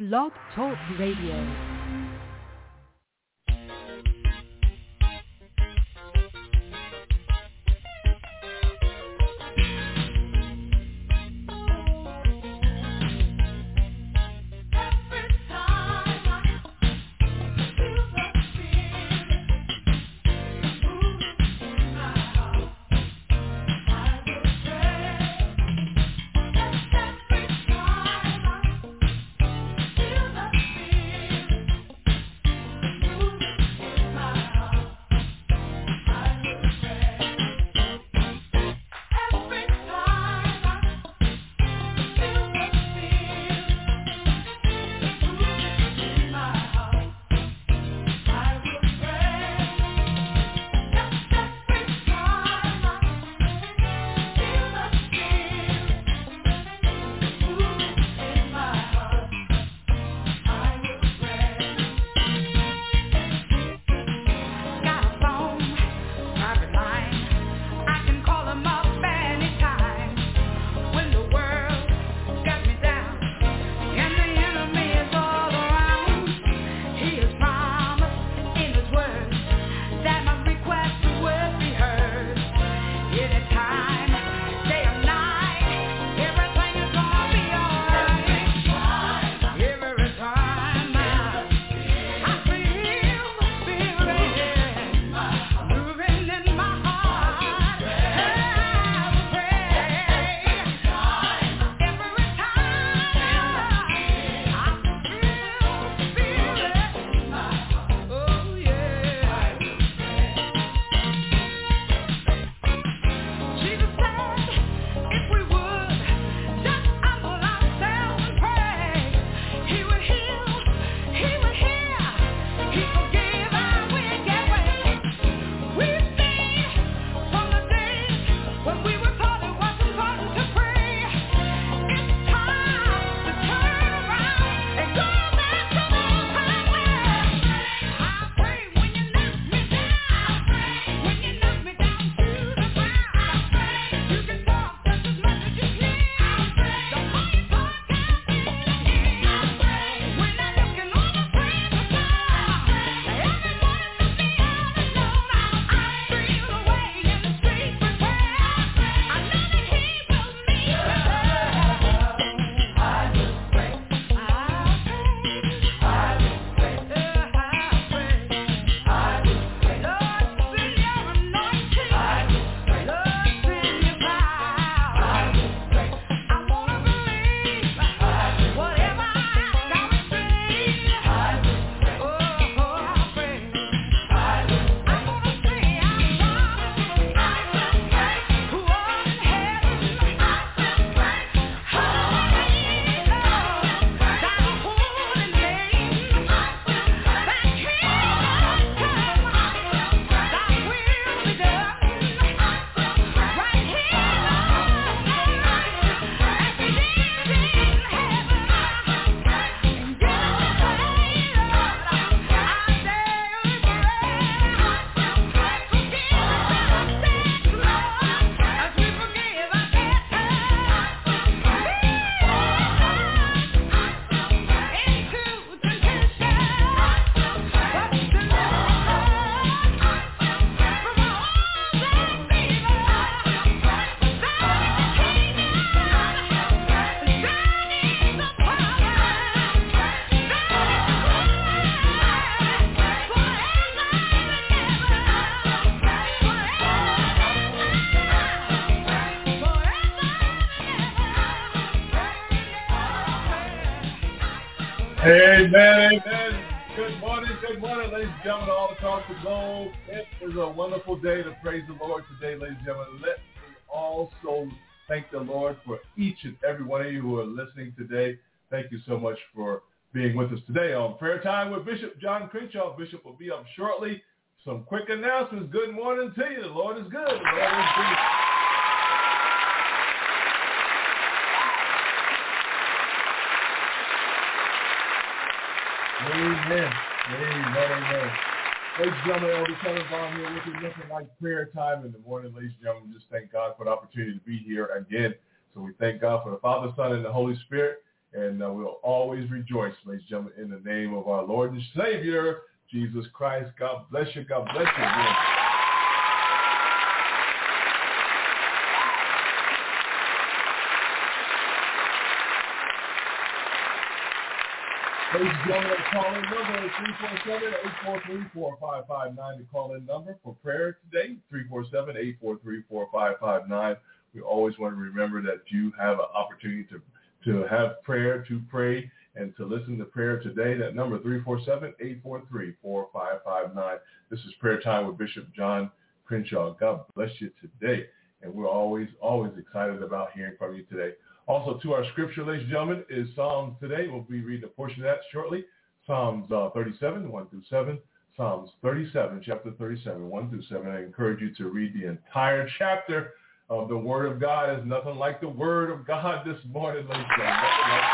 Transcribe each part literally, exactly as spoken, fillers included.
Blog Talk Radio. Amen, amen. Good morning, good morning, ladies and gentlemen, all across the globe. It is a wonderful day to praise the Lord today, ladies and gentlemen. Let me also thank the Lord for each and every one of you who are listening today. Thank you so much for being with us today on Prayer Time with Bishop John Crenshaw. Bishop will be up shortly. Some quick announcements. Good morning to you. The Lord is good. The Lord is good. Amen. Amen. Amen. Ladies and gentlemen, Elder Tannenbaum here with you. Nothing like prayer time in the morning, ladies and gentlemen. Just thank God for the opportunity to be here again. So we thank God for the Father, Son, and the Holy Spirit. And uh, we'll always rejoice, ladies and gentlemen, in the name of our Lord and Savior, Jesus Christ. God bless you. God bless you again. Ladies and gentlemen, the call-in number is three four seven, eight four three, four five five nine. The call-in number for prayer today, three four seven, eight four three, four five five nine. We always want to remember that you have an opportunity to, to have prayer, to pray, and to listen to prayer today. That number, three four seven, eight four three, four five five nine. This is Prayer Time with Bishop John Crenshaw. God bless you today. And we're always, always excited about hearing from you today. Also, to our scripture, ladies and gentlemen, is Psalms today. We'll be reading a portion of that shortly. Psalms uh, thirty-seven, one through seven. Psalms thirty-seven, chapter thirty-seven, one through seven. I encourage you to read the entire chapter of the Word of God. There's nothing like the Word of God this morning, ladies and gentlemen.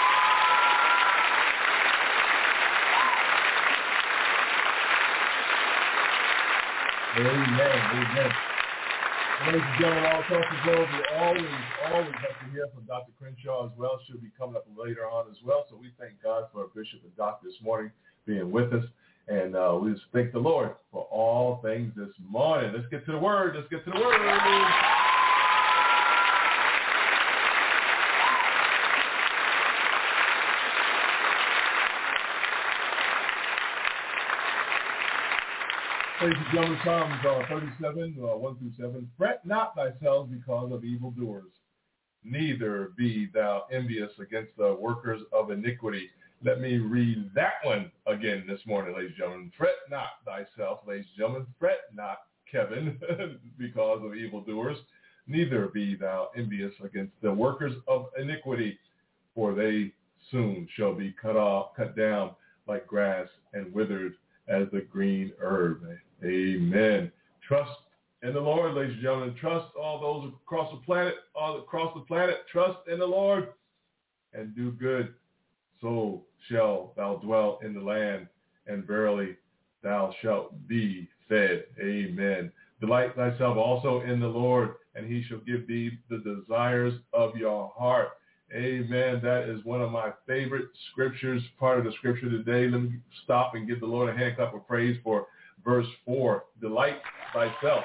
Amen, amen. Ladies and gentlemen, all across the globe, we always, always have to hear from Doctor Crenshaw as well. She'll be coming up later on as well. So we thank God for Bishop and Doctor this morning being with us. And uh, we just thank the Lord for all things this morning. Let's get to the Word. Let's get to the Word. Ladies and gentlemen, Psalms uh, thirty-seven, uh, one through seven. Fret not thyself because of evildoers, neither be thou envious against the workers of iniquity. Let me read that one again this morning, ladies and gentlemen. Fret not thyself, ladies and gentlemen. Fret not, Kevin, because of evildoers, neither be thou envious against the workers of iniquity, for they soon shall be cut off, cut down like grass and withered as the green herb. Amen. Trust in the Lord, ladies and gentlemen. Trust all those across the planet, all across the planet. Trust in the Lord and do good. So shall thou dwell in the land, and verily thou shalt be fed. Amen. Delight thyself also in the Lord, and he shall give thee the desires of your heart. Amen. That is one of my favorite scriptures, part of the scripture today. Let me stop and give the Lord a hand clap of praise for verse four. Delight thyself.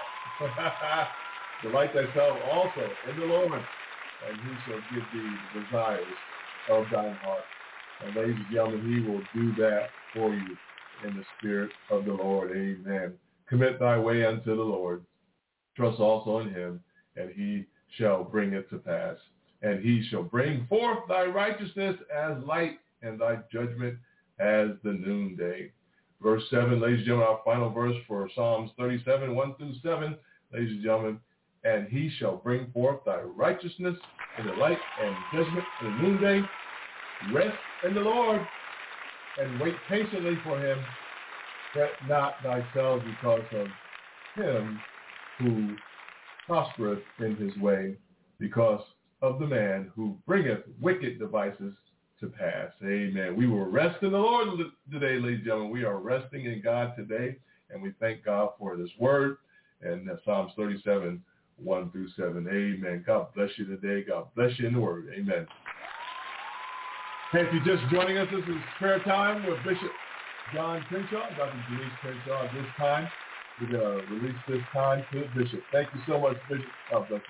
Delight thyself also in the Lord, and he shall give thee the desires of thine heart. And ladies and gentlemen, he will do that for you in the spirit of the Lord. Amen. Commit thy way unto the Lord. Trust also in him, and he shall bring it to pass. And he shall bring forth thy righteousness as light, and thy judgment as the noonday. Verse seven, ladies and gentlemen, our final verse for Psalms thirty-seven, one through seven, ladies and gentlemen. And he shall bring forth thy righteousness in the light and judgment in the noonday. Rest in the Lord and wait patiently for him. Fret not thyself because of him who prospereth in his way, because of the man who bringeth wicked devices to pass. Amen. We will rest in the Lord today, ladies and gentlemen. We are resting in God today, and we thank God for this word. And Psalms thirty-seven, one through seven. Amen. God bless you today. God bless you in the word. Amen. Hey, if you're just joining us, this is prayer time with Bishop John Crenshaw, Doctor Denise Crenshaw. At this time, we're going to release this time to Bishop. Thank you so much, Bishop. God bless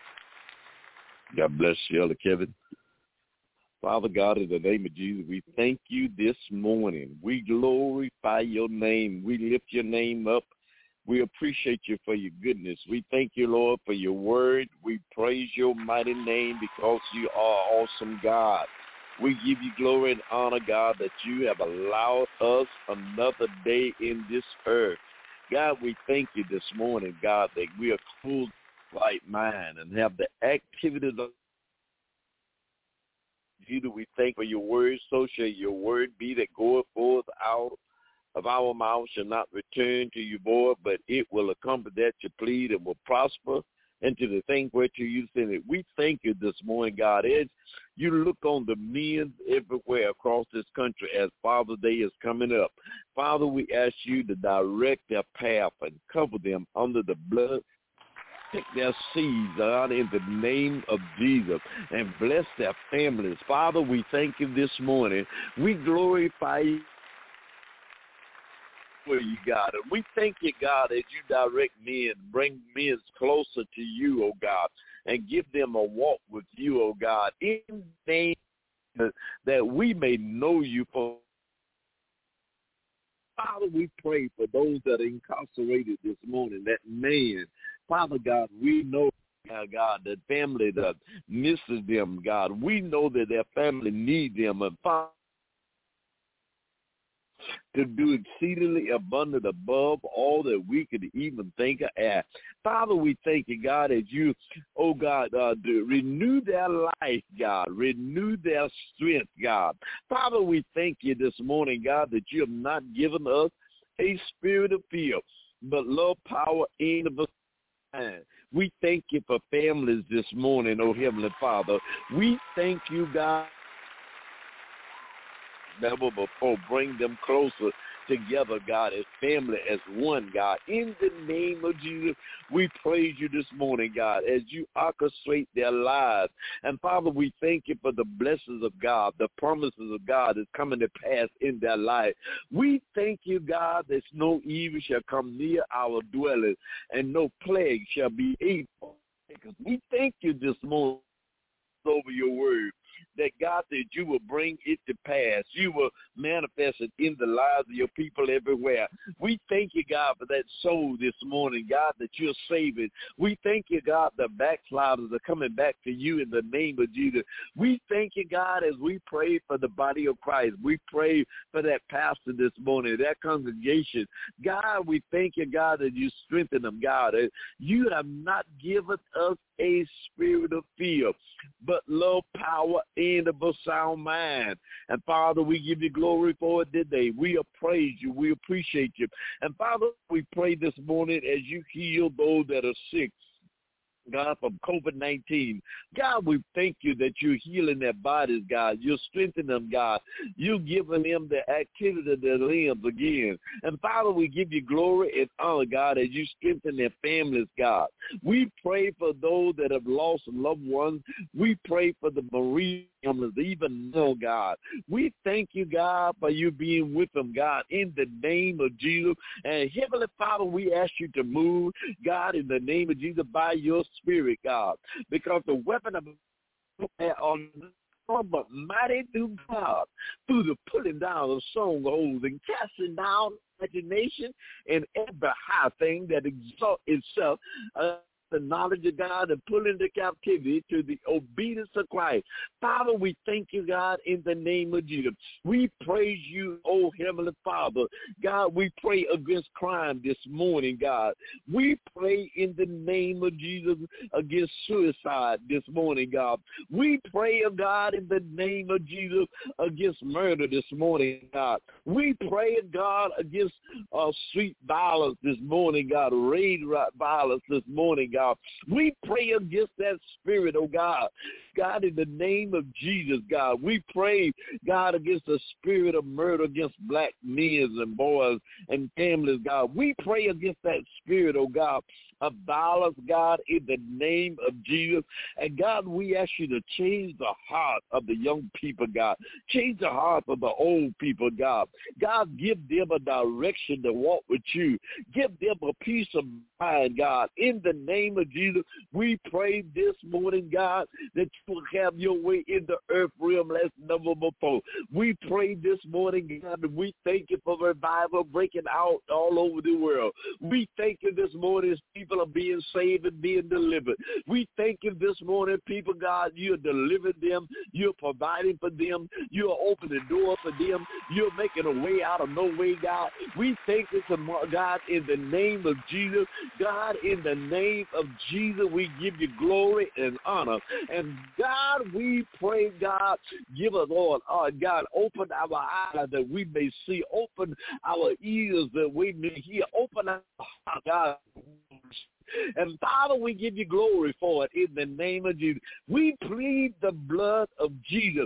you, sir. God bless you, Elder Kevin. Father God, in the name of Jesus, we thank you this morning. We glorify your name. We lift your name up. We appreciate you for your goodness. We thank you, Lord, for your word. We praise your mighty name because you are awesome, God. We give you glory and honor, God, that you have allowed us another day in this earth. God, we thank you this morning, God, that we are cool, right mind and have the activities of you. Do we thank for your word? So shall your word be that goeth forth out of our mouth shall not return to you void, but it will accomplish that you plead and will prosper into the thing whereto you send it. We thank you this morning, God, as you look on the men everywhere across this country as Father's Day is coming up. Father, we ask you to direct their path and cover them under the blood protect their seeds, God, in the name of Jesus, and bless their families. Father, we thank you this morning. We glorify you for you, God. And we thank you, God, as you direct men, bring men closer to you, oh God, and give them a walk with you, oh God, in the name that we may know you for. Father, we pray for those that are incarcerated this morning, that man. Father God, we know, God, that family that misses them, God. We know that their family needs them. And Father, to do exceedingly abundant above all that we could even think or ask. Father, we thank you, God, as you, oh God, uh, to renew their life, God, renew their strength, God. Father, we thank you this morning, God, that you have not given us a spirit of fear, but love, power, and of a mind. We thank you for families this morning, oh Heavenly Father. We thank you, God, never before. Bring them closer together, God, as family, as one, God. In the name of Jesus, we praise you this morning, God, as you orchestrate their lives. And Father, we thank you for the blessings of God, the promises of God that's coming to pass in their life. We thank you, God, that no evil shall come near our dwelling and no plague shall be able. We thank you this morning over your word, that God, that you will bring it to pass. You will manifest it in the lives of your people everywhere. We thank you, God, for that soul this morning, God, that you're saving. We thank you, God, the backsliders are coming back to you in the name of Jesus. We thank you, God, as we pray for the body of Christ. We pray for that pastor this morning, that congregation. God, we thank you, God, that you strengthen them, God. You have not given us a spirit of fear, but love, power, and of a sound mind. And Father, we give you glory for it today. We praise you. We appreciate you. And Father, we pray this morning as you heal those that are sick, God, from covid nineteen. God, we thank you that you're healing their bodies, God. You're strengthening them, God. You're giving them the activity of their limbs again. And Father, we give you glory and honor, God, as you strengthen their families, God. We pray for those that have lost loved ones. We pray for the bereaved families, even now, God. We thank you, God, for you being with them, God, in the name of Jesus. And Heavenly Father, we ask you to move, God, in the name of Jesus, by your Spirit, God, because the weapon of on but mighty through God, through the pulling down of strongholds and casting down imagination and every high thing that exalts itself, uh, the knowledge of God, and pull into captivity to the obedience of Christ. Father, we thank you, God, in the name of Jesus. We praise you, oh Heavenly Father. God, we pray against crime this morning, God. We pray in the name of Jesus against suicide this morning, God. We pray, oh God, in the name of Jesus against murder this morning, God. We pray, God, against uh, street violence this morning, God, raid violence this morning, God. We pray against that spirit, oh God. God, in the name of Jesus, God, we pray, God, against the spirit of murder against black men and boys and families, God. We pray against that spirit, oh God, of violence, God, in the name of Jesus. And God, we ask you to change the heart of the young people, God. Change the heart of the old people, God. God, give them a direction to walk with you. Give them a peace of mind, God. In the name of Jesus, we pray this morning, God, that you will have your way in the earth realm as never before. We pray this morning, God, and we thank you for revival breaking out all over the world. We thank you this morning as people are being saved and being delivered. We thank you this morning, people, God, you're delivering them. You're providing for them. You're opening the door for them. You're making a way out of no way, God. We thank you, God, in the name of Jesus. God, in the name of Jesus, we give you glory and honor. And God, we pray, God, give us, Lord, uh, God, open our eyes that we may see. Open our ears that we may hear. Open our heart, God. And Father, we give you glory for it in the name of Jesus. We plead the blood of Jesus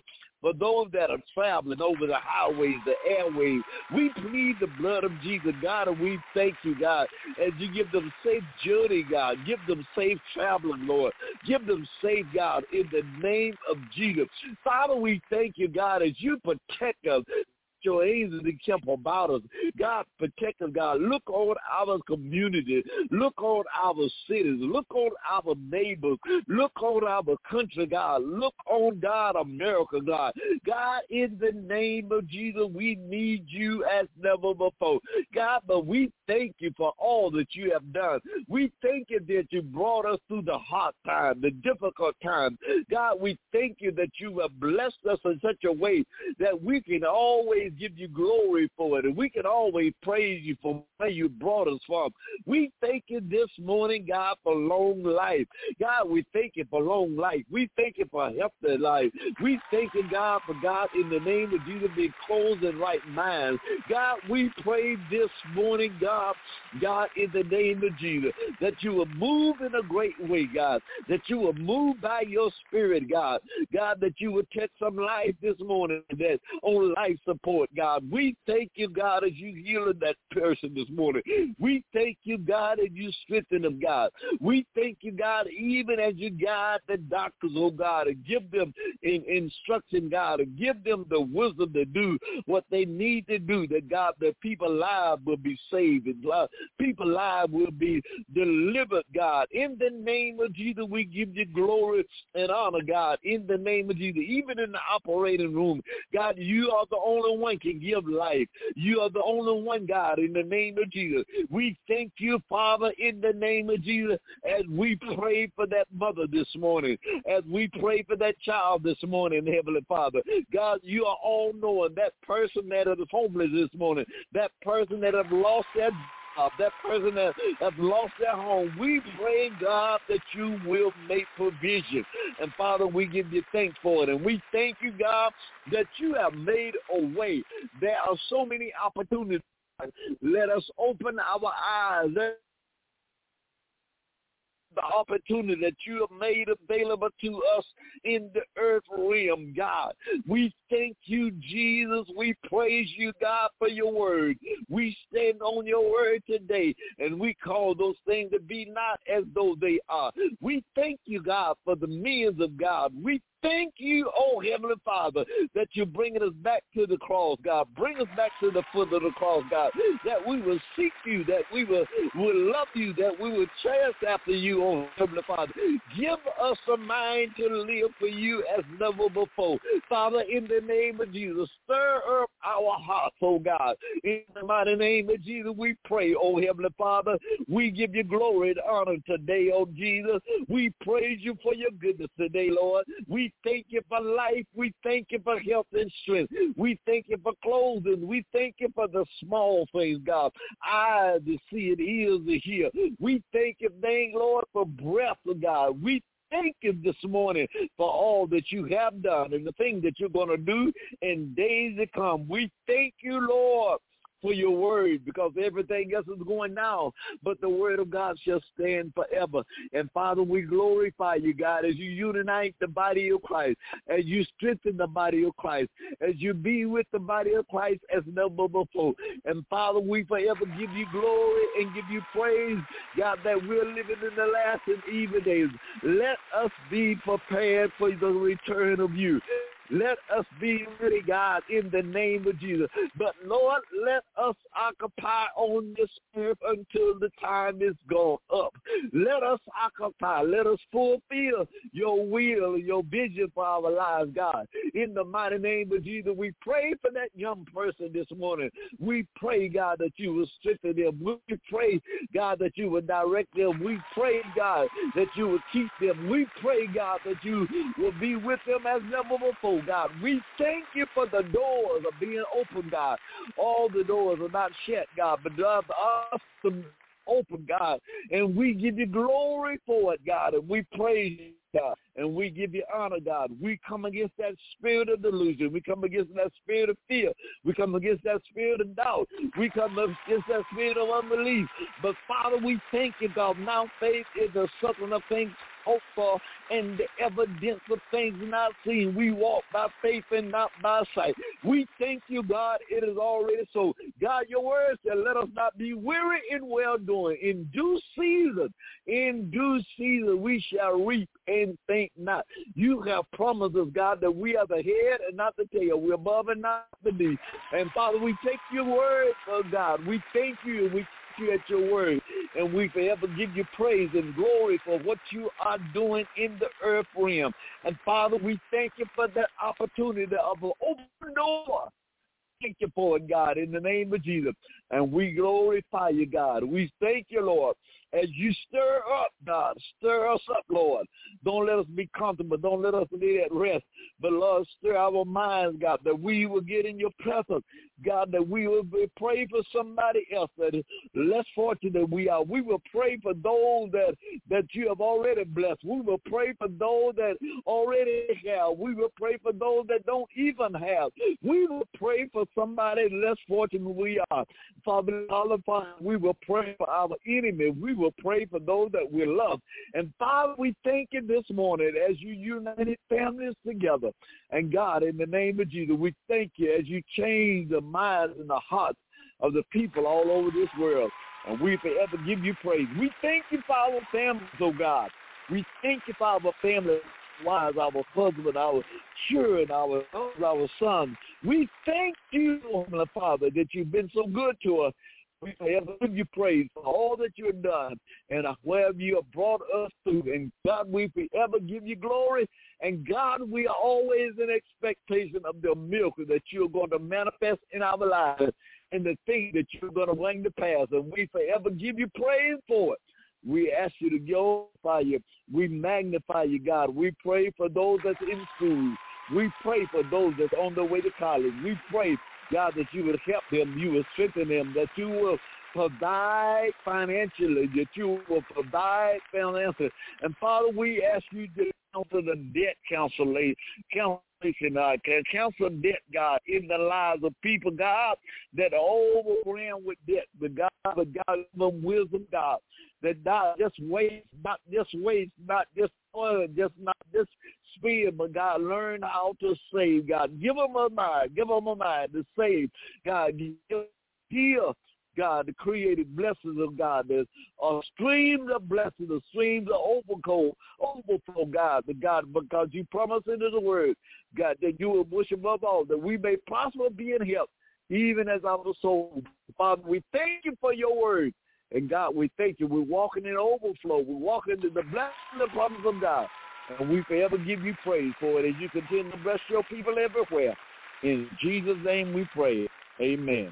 for those that are traveling over the highways, the airways. We plead the blood of Jesus, God, and we thank you, God, as you give them safe journey, God. Give them safe traveling, Lord. Give them safe, God, in the name of Jesus. Father, we thank you, God, as you protect us. Your angels encamp about us. God, protect us, God. Look on our community. Look on our cities. Look on our neighbors. Look on our country, God. Look on, God, America, God. God, in the name of Jesus, we need you as never before. God, but we thank you for all that you have done. We thank you that you brought us through the hard time, the difficult time. God, we thank you that you have blessed us in such a way that we can always give you glory for it, and we can always praise you for where you brought us from. We thank you this morning, God, for long life. God, we thank you for long life. We thank you for healthy life. We thank you, God, for God, in the name of Jesus, be closed in right mind. God, we pray this morning, God, God, in the name of Jesus, that you will move in a great way, God, that you will move by your spirit, God, God, that you will touch some life this morning that on life support, God. We thank you, God, as you healing that person this morning. We thank you, God, as you strengthen them, God. We thank you, God, even as you guide the doctors, oh God, and give them in, instruction, God, and give them the wisdom to do what they need to do, that, God, that people's lives will be saved and people's lives will be delivered, God. In the name of Jesus, we give you glory and honor, God, in the name of Jesus. Even in the operating room, God, you are the only one can give life. You are the only one, God, in the name of Jesus. We thank you, Father, in the name of Jesus, as we pray for that mother this morning, as we pray for that child this morning, Heavenly Father. God, you are all knowing that person that is homeless this morning, that person that have lost their job, that person that have lost their home. We pray, God, that you will make provision. And Father, we give you thanks for it. And we thank you, God, that you have made a way. There are so many opportunities. Let us open our eyes. Let the opportunity that you have made available to us in the earth realm, God. We thank you, Jesus. We praise you, God, for your word. We stand on your word today, and we call those things to be not as though they are. We thank you, God, for the millions of God. We thank you, oh Heavenly Father, that you're bringing us back to the cross, God. Bring us back to the foot of the cross, God, that we will seek you, that we will, will love you, that we will chase after you, oh Heavenly Father. Give us a mind to live for you as never before. Father, in the name of Jesus, stir up our hearts, oh God. In the mighty name of Jesus, we pray, oh Heavenly Father. We give you glory and honor today, oh Jesus. We praise you for your goodness today, Lord. We thank you for life. We thank you for health and strength. We thank you for clothing. We thank you for the small things, God. Eyes to see and ears to hear. We thank you, thank Lord, for breath, God. We thank you this morning for all that you have done and the things that you're going to do in days to come. We thank you, Lord, for your word, because everything else is going now, but the word of God shall stand forever. And Father, we glorify you, God, as you unite the body of Christ, as you strengthen the body of Christ, as you be with the body of Christ as never before. And Father, we forever give you glory and give you praise, God, that we're living in the last and evil days. Let us be prepared for the return of you. Let us be ready, God, in the name of Jesus. But, Lord, let us occupy on this earth until the time is gone up. Let us occupy. Let us fulfill your will, your vision for our lives, God. In the mighty name of Jesus, we pray for that young person this morning. We pray, God, that you will strengthen them. We pray, God, that you will direct them. We pray, God, that you will keep them. We pray, God, that you will be with them as never before. God, we thank you for the doors of being open, God. All the doors are not shut, God, but the awesome open, God, and we give you glory for it, God, and we praise you, God, and we give you honor, God. We come against that spirit of delusion. We come against that spirit of fear. We come against that spirit of doubt. We come against that spirit of unbelief. But, Father, we thank you, God. Now faith is the substance of things hoped for and the evidence of things not seen. We walk by faith and not by sight. We thank you, God, it is already so. God, your word said, let us not be weary in well-doing. In due season, in due season, we shall reap and think not. You have promised us, God, that we are the head and not the tail. We're above and not beneath. And, Father, we take your word, oh God. We thank you. We you at your word, and we forever give you praise and glory for what you are doing in the earth realm. And Father, we thank you for that opportunity of an open door. Thank you for it, God, in the name of Jesus. And we glorify you, God. We thank you, Lord, as you stir up, God. Stir us up, Lord. Don't let us be comfortable. Don't let us be at rest. But, Lord, stir our minds, God, that we will get in your presence. God, that we will be, pray for somebody else that is less fortunate than we are. We will pray for those that, that you have already blessed. We will pray for those that already have. We will pray for those that don't even have. We will pray for somebody less fortunate than we are. Father, we will pray for our enemy. We will pray for those that we love. And Father, we thank you this morning as you united families together. And God, in the name of Jesus, we thank you as you change the minds and the hearts of the people all over this world. And we forever give you praise. We thank you for our families, oh God. We thank you for our families, wives, our husbands, our children, our our sons. We thank you, Heavenly Father, that you've been so good to us. We forever give you praise for all that you have done and wherever you have brought us through. And God, we forever give you glory. And God, we are always in expectation of the miracle that you're going to manifest in our lives and the thing that you're going to bring to pass. And we forever give you praise for it. We ask you to glorify you. We magnify you, God. We pray for those that's in school. We pray for those that's on their way to college. We pray, God, that you would help them, you would strengthen them, that you will provide financially, that you will provide financially. And, Father, we ask you to counsel the debt counseling, counseling, uh, counsel debt, God, in the lives of people, God, that are overran with debt. But, God, but God, give them wisdom, God, that not just waste, not just waste, not just oil, just not just spend, but God, learn how to save, God. Give them a mind, give them a mind to save, God. Give, give God, the created blessings of God. There's a stream of blessings, a stream of overflow, overflow, God, the God, because you promised in the word, God, that you will wish above all, that we may prosper, be in health, even as our soul. Father, we thank you for your word. And God, we thank you. We're walking in overflow. We're walking in the blessing and promise of God. And we forever give you praise for it as you continue to bless your people everywhere. In Jesus' name we pray. Amen.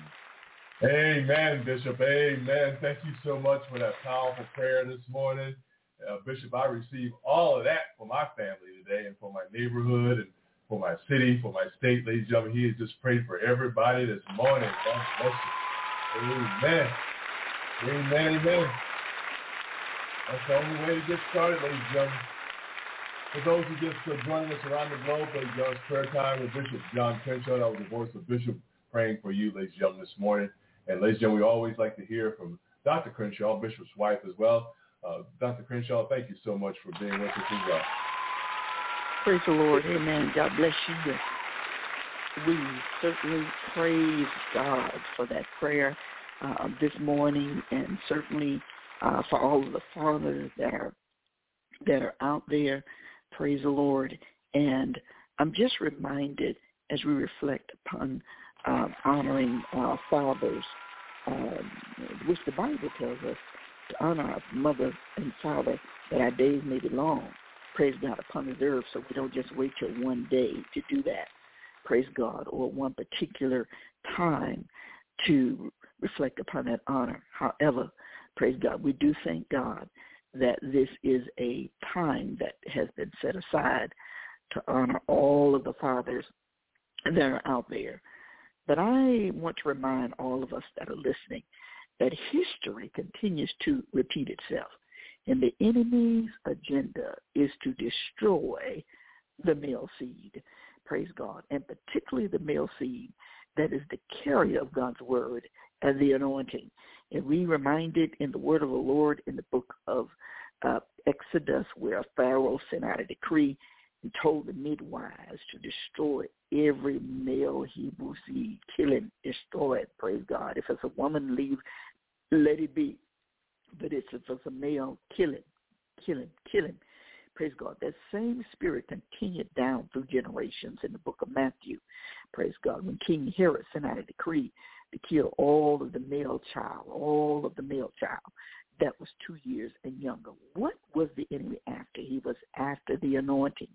Amen, Bishop. Amen. Thank you so much for that powerful prayer this morning. Uh, Bishop, I receive all of that for my family today and for my neighborhood and for my city, for my state. Ladies and gentlemen, he has just prayed for everybody this morning. God bless you. Amen. Amen, amen. That's the only way to get started, ladies and gentlemen. For those who just uh, joining us around the globe, ladies and gentlemen, prayer time with Bishop John Crenshaw. That was the voice of Bishop praying for you, ladies and gentlemen, this morning. And ladies and gentlemen, we always like to hear from Doctor Crenshaw, Bishop's wife as well. Uh, Doctor Crenshaw, thank you so much for being with us as well. Praise the Lord. Amen. God bless you. We certainly praise God for that prayer uh, this morning, and certainly uh, for all of the fathers that are that are out there. Praise the Lord. And I'm just reminded as we reflect upon uh, honoring uh, fathers, uh, which the Bible tells us to honor our mother and father that our days may be long. Praise God upon the earth, so we don't just wait till one day to do that. Praise God, or one particular time to reflect upon that honor. However, praise God, we do thank God that this is a time that has been set aside to honor all of the fathers that are out there. But I want to remind all of us that are listening that history continues to repeat itself. And the enemy's agenda is to destroy the male seed, praise God, and particularly the male seed that is the carrier of God's word and the anointing. And we reminded in the word of the Lord in the book of uh, Exodus, where Pharaoh sent out a decree and told the midwives to destroy every male Hebrew seed, kill it, destroy it, praise God. If it's a woman, leave, let it be. But it's, if it's a male, kill it, kill him, kill him. Praise God. That same spirit continued down through generations in the book of Matthew. Praise God. When King Herod sent out a decree to kill all of the male child, all of the male child that was two years and younger. What was the enemy after? He was after the anointing.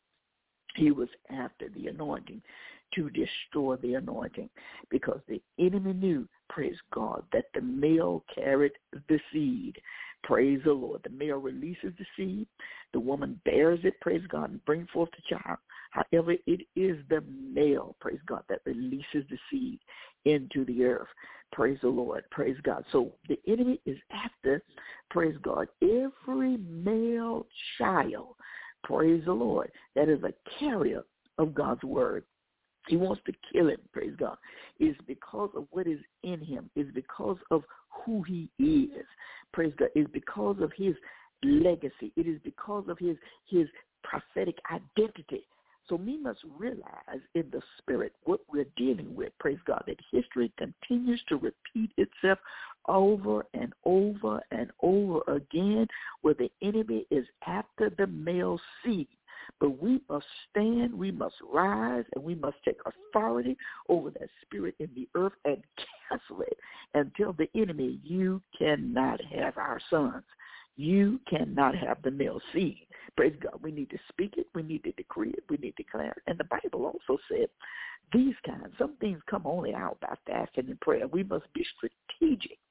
He was after the anointing to destroy the anointing, because the enemy knew, praise God, that the male carried the seed. Praise the Lord. The male releases the seed. The woman bears it, praise God, and brings forth the child. However, it is the male, praise God, that releases the seed into the earth. Praise the Lord. Praise God. So the enemy is after, praise God, every male child, praise the Lord, that is a carrier of God's word. He wants to kill him, praise God. It's because of what is in him. It's because of who he is, praise God. It's because of his legacy. It is because of his, his prophetic identity. So we must realize in the spirit what we're dealing with, praise God, that history continues to repeat itself over and over and over again, where the enemy is after the male seed. But we must stand, we must rise, and we must take authority over that spirit in the earth and cancel it and tell the enemy, you cannot have our sons. You cannot have the male seed. Praise God. We need to speak it. We need to decree it. We need to declare it. And the Bible also said these kinds, some things come only out by fasting and prayer. We must be strategic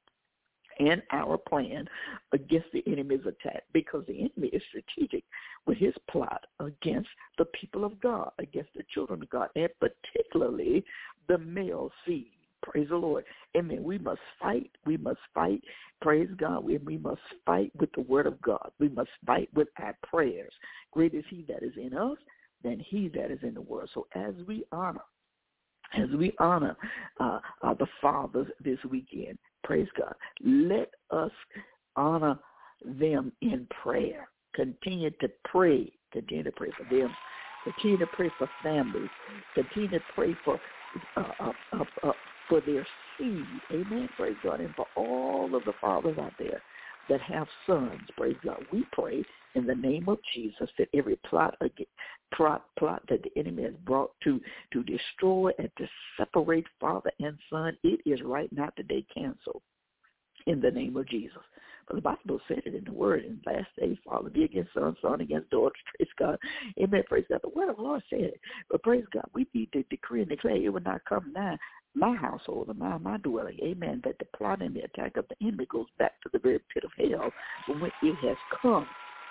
in our plan against the enemy's attack, because the enemy is strategic with his plot against the people of God, against the children of God, and particularly the male seed. Praise the Lord. Amen. We must fight. We must fight. Praise God. We, we must fight with the word of God. We must fight with our prayers. Great is he that is in us than he that is in the world. So as we honor, as we honor uh, uh, the fathers this weekend, praise God, let us honor them in prayer. Continue to pray. Continue to pray for them. Continue to pray for families. Continue to pray for uh, uh, uh, uh, for their seed. Amen. Praise God. And for all of the fathers out there that have sons, praise God, we pray in the name of Jesus that every plot plot plot that the enemy has brought to to destroy and to separate father and son, it is right now today canceled in the name of Jesus. But the Bible said it in the word, in last days, father be against son, son against daughter. Praise God. Amen. Praise God. The word of the Lord said it. But praise God, we need to decree and declare it will not come nigh my household or my, my dwelling. Amen. That the plot and the attack of the enemy goes back to the very pit of hell from which it has come.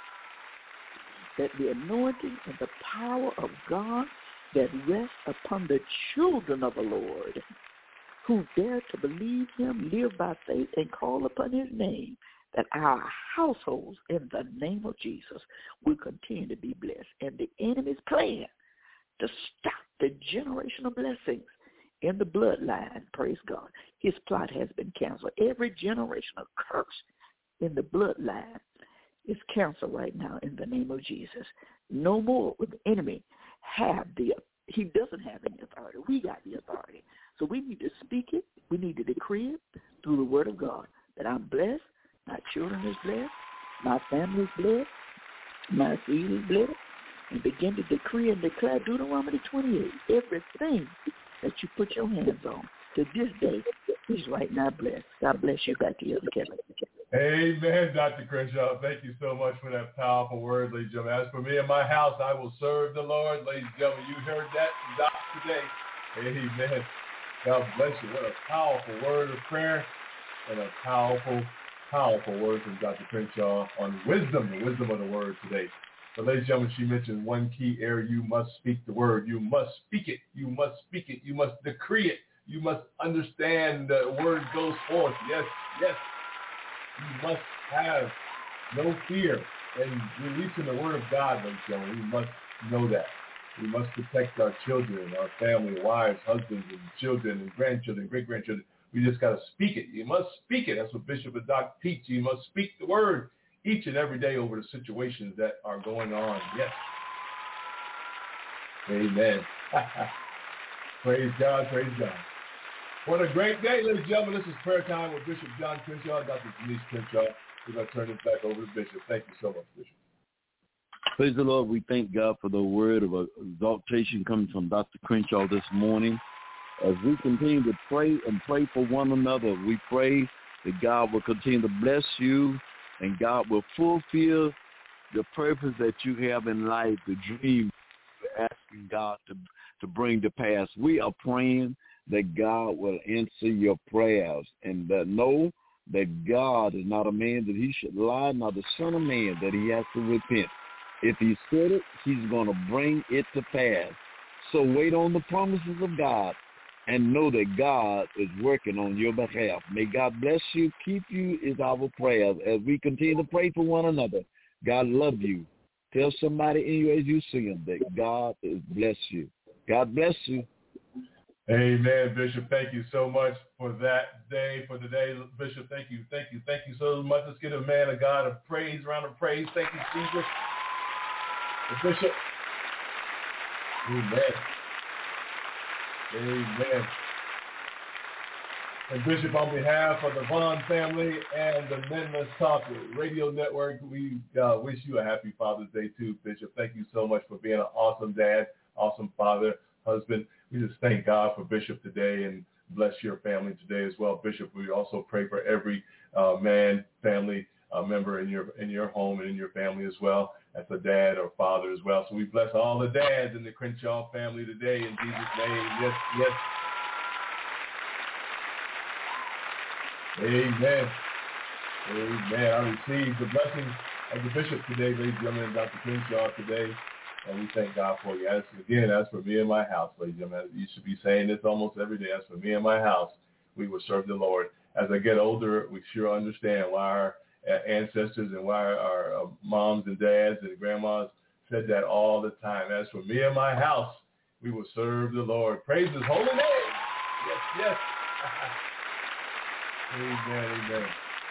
That the anointing and the power of God that rests upon the children of the Lord who dare to believe him, live by faith, and call upon his name, that our households in the name of Jesus will continue to be blessed. And the enemy's plan to stop the generational blessings in the bloodline, praise God, his plot has been canceled. Every generational curse in the bloodline is canceled right now in the name of Jesus. No more will the enemy have the, he doesn't have any authority. We got the authority. So we need to speak it. We need to decree it through the word of God, that I'm blessed, my children is blessed, my family is blessed, my seed is blessed, and begin to decree and declare Deuteronomy twenty-eight. Everything that you put your hands on to this day is right now blessed. God bless you. Back to you, Kevin. Amen, Doctor Crenshaw. Thank you so much for that powerful word, ladies and gentlemen. As for me and my house, I will serve the Lord. Ladies and gentlemen, you heard that from Doctor today. Amen. God bless you. What a powerful word of prayer and a powerful, powerful word from Doctor Crenshaw on wisdom, the wisdom of the word today. But ladies and gentlemen, she mentioned one key area. You must speak the word. You must speak it. You must speak it. You must decree it. You must understand the word goes forth. Yes, yes. You must have no fear in releasing the word of God, ladies and gentlemen. We must know that. We must protect our children, our family, wives, husbands, and children, and grandchildren, great-grandchildren. We just got to speak it. You must speak it. That's what Bishop and Doc teach. You must speak the word each and every day over the situations that are going on. Yes. Amen. Praise God, praise God. What a great day, ladies and gentlemen. This is Prayer Time with Bishop John Crenshaw, Doctor Denise Crenshaw. We're going to turn this back over to Bishop. Thank you so much, Bishop. Praise the Lord. We thank God for the word of exaltation coming from Doctor Crenshaw this morning. As we continue to pray and pray for one another, we pray that God will continue to bless you and God will fulfill the purpose that you have in life, the dream you're asking God to, to bring to pass. We are praying that God will answer your prayers and that know that God is not a man that he should lie, nor the son of man that he has to repent. If he said it, he's going to bring it to pass. So wait on the promises of God and know that God is working on your behalf. May God bless you, keep you is our prayer. As we continue to pray for one another, God love you. Tell somebody in you as you see him that God is bless you. God bless you. Amen, Bishop. Thank you so much for that day, for the day. Bishop, thank you, thank you, thank you so much. Let's get a man of God of praise, round of praise. Thank you, Jesus. The Bishop. Amen. Amen. And Bishop, on behalf of the Vaughn family and the Men Let's Talk Radio Network, we uh, wish you a happy Father's Day too, Bishop. Thank you so much for being an awesome dad, awesome father, husband. We just thank God for Bishop today and bless your family today as well. Bishop, we also pray for every uh, man, family uh, member in your in your home and in your family as well, as a dad or father as well. So we bless all the dads in the Crenshaw family today in Jesus' name. Yes, yes. Amen. Amen. I received the blessing of the Bishop today, ladies and gentlemen, Doctor Crenshaw today. And we thank God for you. As, again, as for me and my house, ladies and gentlemen, you should be saying this almost every day. As for me and my house, we will serve the Lord. As I get older, we sure understand why our ancestors and why our uh, moms and dads and grandmas said that all the time. As for me and my house, we will serve the Lord. Praise his holy name. Yes, yes. Amen, amen.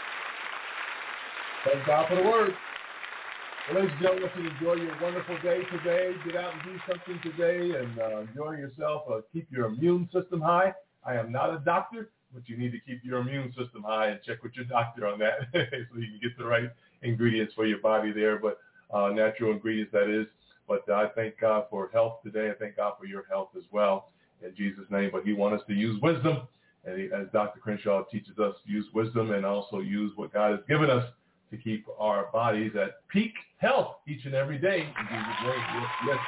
Thank God for the word. Well, ladies and gentlemen, if you enjoy your wonderful day today, get out and do something today and uh, enjoy yourself. Uh, keep your immune system high. I am not a doctor, but you need to keep your immune system high and check with your doctor on that so you can get the right ingredients for your body there, but uh, natural ingredients, that is. But uh, I thank God for health today. I thank God for your health as well in Jesus' name. But he wants us to use wisdom. And he, as Doctor Crenshaw teaches us, use wisdom and also use what God has given us to keep our bodies at peak health each and every day. In Jesus' name, yes, yes.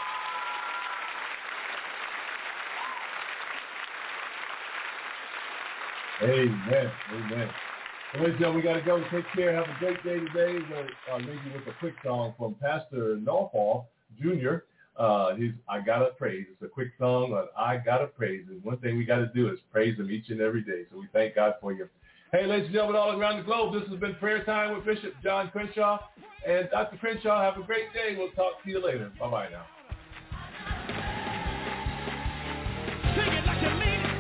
Amen, amen. Well, ladies and gentlemen, we got to go. Take care. Have a great day today. We'll uh, leave you with a quick song from Pastor Norfall Junior Uh, his I Gotta Praise. It's a quick song on I Gotta Praise. And one thing we got to do is praise him each and every day. So we thank God for you. Hey, ladies and gentlemen, all around the globe, this has been Prayer Time with Bishop John Crenshaw. And Doctor Crenshaw, have a great day. We'll talk to you later. Bye-bye now. Sing it like you mean it.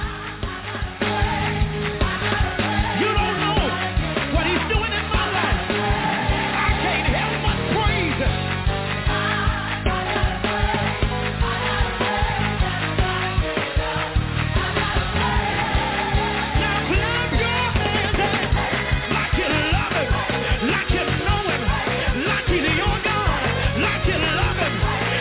You don't know what he's doing in my life. I can't help but praise him. Like you know him, like he's your God, like you love him.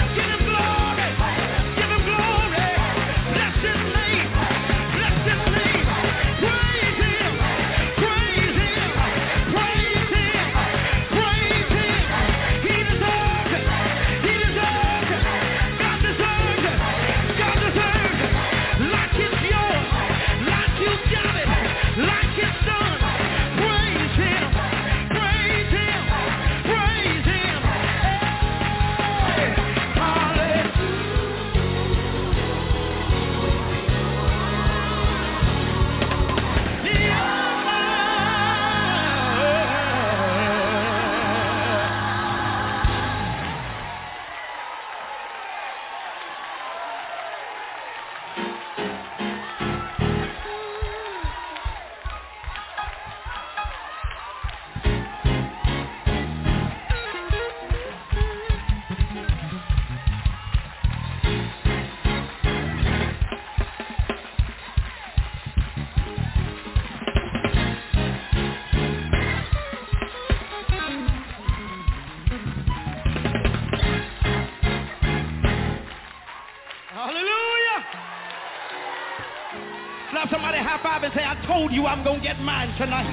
five and say, I told you I'm going to get mine tonight.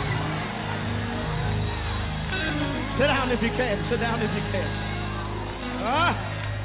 Sit down if you can. Sit down if you can. Uh,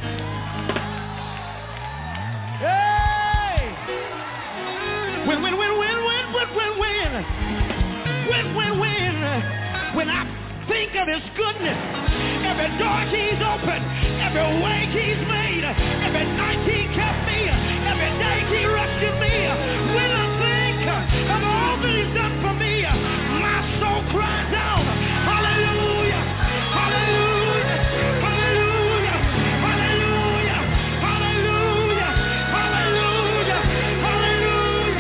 hey! When, when, when, when, when, when, when, when, when, when, when, when I think of his goodness, every door he's opened, every way he's made, every night he kept me, every day he rescued me. When I think of all that he's done for me, my soul cries out, hallelujah, hallelujah, hallelujah, hallelujah, hallelujah, hallelujah, hallelujah.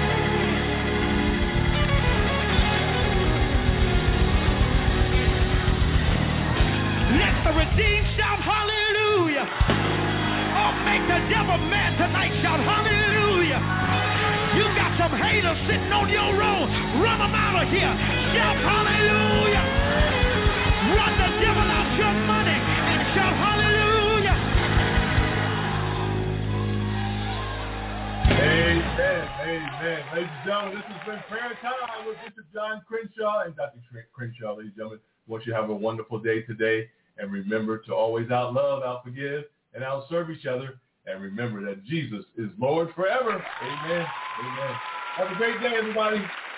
Let the redeemed shout hallelujah. Oh, make the devil mad tonight, shout hallelujah. You got some haters sitting on your road, run them out of here, shout hallelujah. Run the devil out your money and shout hallelujah. Amen, amen. Ladies and gentlemen, this has been prayer time with Bishop John Crenshaw and Doctor Crenshaw. Ladies and gentlemen, I want you to have a wonderful day today. And remember to always out love, out forgive, and out serve each other. And remember that Jesus is Lord forever. Amen. Amen. Have a great day, everybody.